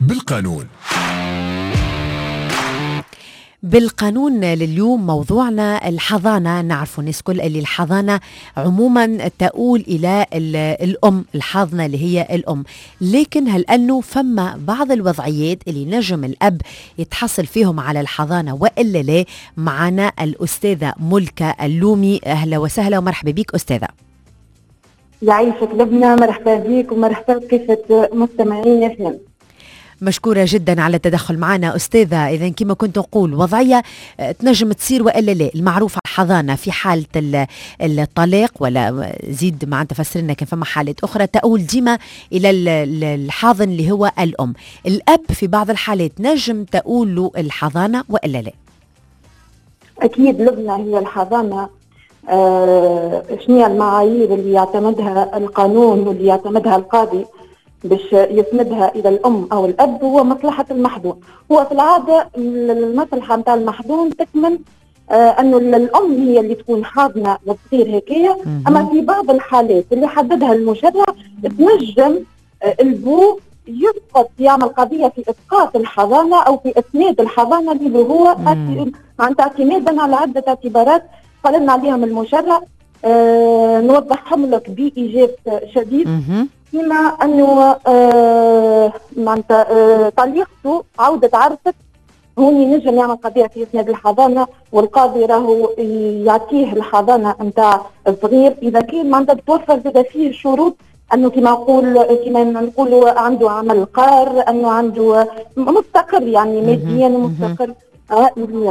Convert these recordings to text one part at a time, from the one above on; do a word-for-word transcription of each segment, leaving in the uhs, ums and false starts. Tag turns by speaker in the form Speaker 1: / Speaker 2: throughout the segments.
Speaker 1: بالقانون.
Speaker 2: بالقانون لليوم موضوعنا الحضانة. نعرف الناس كل اللي الحضانة عموما تؤول إلى الأم، الحاضنة اللي هي الأم، لكن هل أنه فما بعض الوضعيات اللي نجم الأب يتحصل فيهم على الحضانة وإلا لا؟ معنا الأستاذة ملكة اللومي. أهلا وسهلا ومرحبا بك أستاذة.
Speaker 3: يعيشك لبنى، مرحبا بك ومرحبا بكافة مستمعين اهلا.
Speaker 2: مشكورة جدا على التدخل معنا أستاذة. إذا كما كنت نقول وضعية تنجم تصير وإلا لا، المعروفة حضانة في حالة الطلاق، ولا زيد مع تفسر لنا كان فما حالات أخرى تؤول ديما إلى الحاضن اللي هو الأم. الأب في بعض الحالات نجم تؤول له الحضانة وإلا لا؟
Speaker 3: أكيد لبنى، هي الحضانة آه شنو المعايير اللي يعتمدها القانون واللي يعتمدها القاضي باش يسندها الى الام او الاب؟ هو مصلحه المحظون. هو في العاده المصلحه نتاع المحظون تكمن آه انه الام هي اللي تكون حاضنه للصغير هكايا، اما في بعض الحالات اللي حددها المشرع تنجم آه البو يسقط، يعمل قضيه في اسقاط الحضانه او في اسناد الحضانه اللي هو معناتها اعتمادا على عده اعتبارات قال لنا عليهم المشرع. آه نوضحهم لك بايجاز شديد. كما انه آه معناتها آه طليقته عودت عرفت هوني نجم يعمل قضيه في اسناد الحضانه، والقاضي راهو يعطيه الحضانه نتاع الصغير اذا كان معناتها توفر زاد فيه شروط، انه كما نقول كما نقولوا عنده عمل قار، انه عنده مستقر يعني ماديا مستقر عائليا.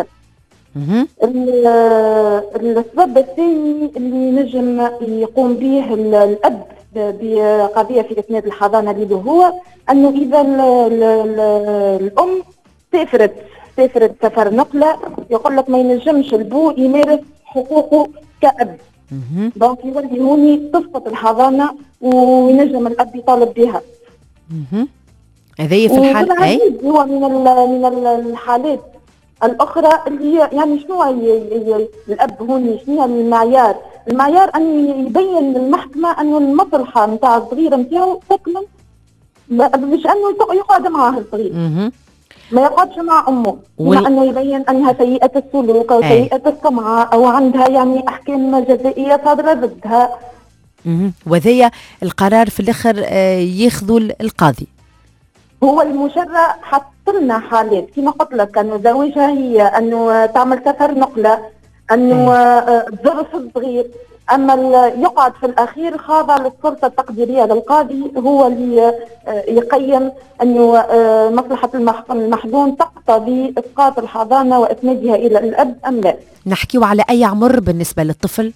Speaker 3: السبب الثاني اللي نجم يقوم به الاب بقضيه في اسناد الحضانه اللي هو انه اذا ال ال ال الام سافرت سافرت سفر نقله، يقول لك ما ينجمش البو يمارس حقوقه كأب، دونك يولي هوني تسقط الحضانه وينجم الاب يطالب بها.
Speaker 2: هذه في الحال اي
Speaker 3: هو من من الحالات الاخرى اللي هي يعني شنو هي الاب هوني شنو المعيار؟ المعيار ان يبين للمحكمه انه المصلحه نتاع الصغير نتاعو تكمل باش انه يقعد معاه الصغير، ما يقعدش مع امه، وال... بما انه يبين انها سيئه السلوك او سيئه السمعه او عندها يعني احكام جزائيه صادره ضدها.
Speaker 2: وذي القرار في الاخر ياخذوا القاضي.
Speaker 3: هو المشرع حط لنا حالات كما قلت لك، انه زوجها هي انه تعمل سفر نقله، انه تزرف الصغير، اما يقعد في الاخير خاضع للسلطه التقديريه للقاضي، هو اللي يقيم انه مصلحه المحظون تقتضي اسقاط الحضانه واسنادها الى الاب ام لا.
Speaker 2: نحكيو على اي عمر بالنسبه للطفل؟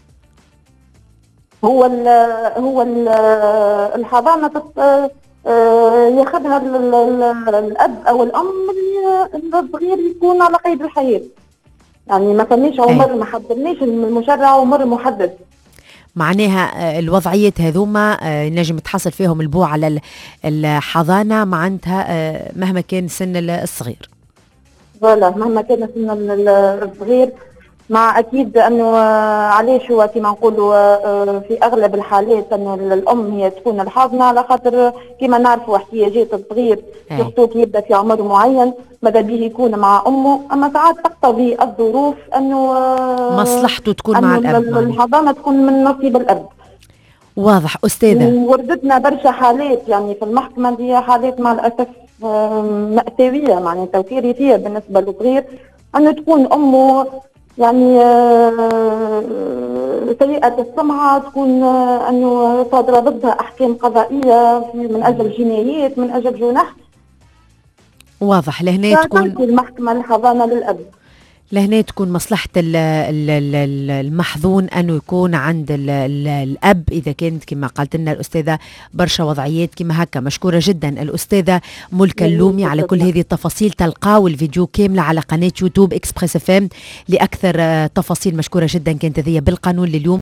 Speaker 3: هو ال هو ال الحضانه ياخذها الاب او الام الصغير يكون على قيد الحياه، يعني ما فماش عمر، ما حددناش المشرع عمر محدد.
Speaker 2: معناها الوضعيات هذوما نجم تحصل فيهم البوع على الحضانة معناتها مهما كان سن الصغير.
Speaker 3: فوالا مهما كان سن الصغير، مع اكيد انه علاش هو كما نقولوا في اغلب الحالات انه الام هي تكون الحاضنه، على خاطر كما نعرفوا احتياجات الصغير سورتو كي يبدا في عمر معين ماذا به يكون مع امه، اما ساعات تقتضي الظروف انه
Speaker 2: مصلحته تكون مع الاب،
Speaker 3: الحضانه تكون من نصيب الاب.
Speaker 2: واضح استاذه.
Speaker 3: وردتنا برشا حالات يعني في المحكمه اللي هي حالات مع الاسف مأساويه معناتها وكارثيه بالنسبه للصغير، انه تكون امه يعني سيئة السمعة، تكون أنه صادرة ضدها أحكام قضائية من أجل جنايات من أجل جنح.
Speaker 2: واضح. لهنا تكون
Speaker 3: المحكمة الحضانة للأب،
Speaker 2: لهنا تكون مصلحة المحظون أنه يكون عند ال ال الأب إذا كانت كما قالت لنا الأستاذة برشا وضعيات كما هكا. مشكورة جدا الأستاذة ملكة اللومي على كل هذه التفاصيل. تلقاو الفيديو كاملة على قناة يوتيوب إكسبريس اف ام لأكثر تفاصيل. مشكورة جدا. كانت هذه بالقانون لليوم.